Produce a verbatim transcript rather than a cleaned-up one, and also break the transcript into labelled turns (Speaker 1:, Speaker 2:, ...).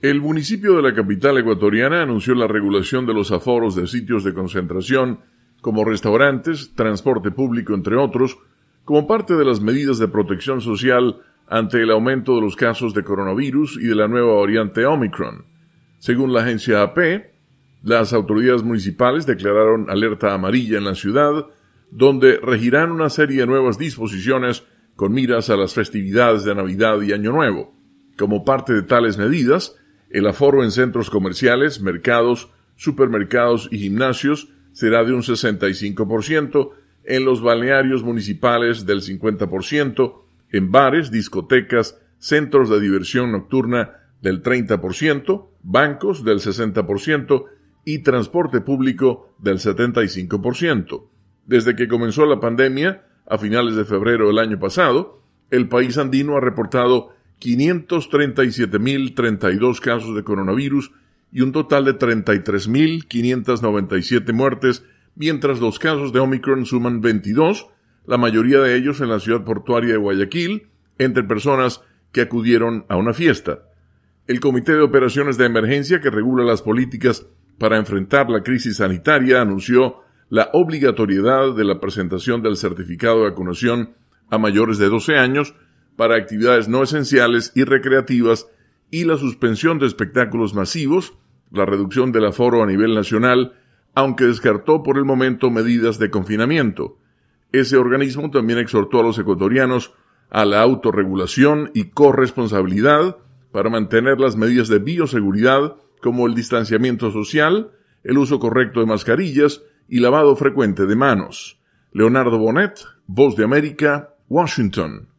Speaker 1: El municipio de la capital ecuatoriana anunció la regulación de los aforos de sitios de concentración como restaurantes, transporte público, entre otros, como parte de las medidas de protección social ante el aumento de los casos de coronavirus y de la nueva variante Omicron. Según la agencia A P, las autoridades municipales declararon alerta amarilla en la ciudad, donde regirán una serie de nuevas disposiciones con miras a las festividades de Navidad y Año Nuevo. Como parte de tales medidas, el aforo en centros comerciales, mercados, supermercados y gimnasios será de un sesenta y cinco por ciento, en los balnearios municipales del cincuenta por ciento, en bares, discotecas, centros de diversión nocturna del treinta por ciento, bancos del sesenta por ciento y transporte público del setenta y cinco por ciento. Desde que comenzó la pandemia, a finales de febrero del año pasado, el país andino ha reportado quinientos treinta y siete mil treinta y dos casos de coronavirus y un total de treinta y tres mil quinientas noventa y siete muertes, mientras los casos de Omicron suman veintidós, la mayoría de ellos en la ciudad portuaria de Guayaquil, entre personas que acudieron a una fiesta. El Comité de Operaciones de Emergencia, que regula las políticas para enfrentar la crisis sanitaria, anunció la obligatoriedad de la presentación del certificado de vacunación a mayores de doce años para actividades no esenciales y recreativas y la suspensión de espectáculos masivos, la reducción del aforo a nivel nacional, aunque descartó por el momento medidas de confinamiento. Ese organismo también exhortó a los ecuatorianos a la autorregulación y corresponsabilidad para mantener las medidas de bioseguridad como el distanciamiento social, el uso correcto de mascarillas y lavado frecuente de manos. Leonardo Bonet, Voz de América, Washington.